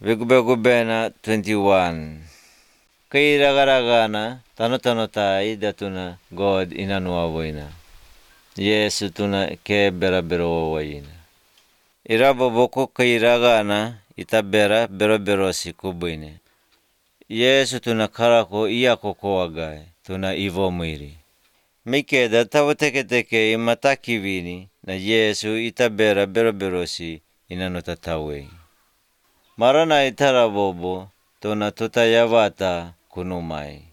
Vegubegubena 21. Kay ragaragana tanotanotai datuna God inanuawaina. Yesu tuna ke bera-berowaina. Iraboboko kay ragana itabera bero-berosi kubuine. Yesu tuna karako iyako agai tuna ivomiri. Mikeda tawo teke imatakivini na Yesu itabera bero-berosi inanotatawei. Marana itarabobo tuna tutayavata kunumai.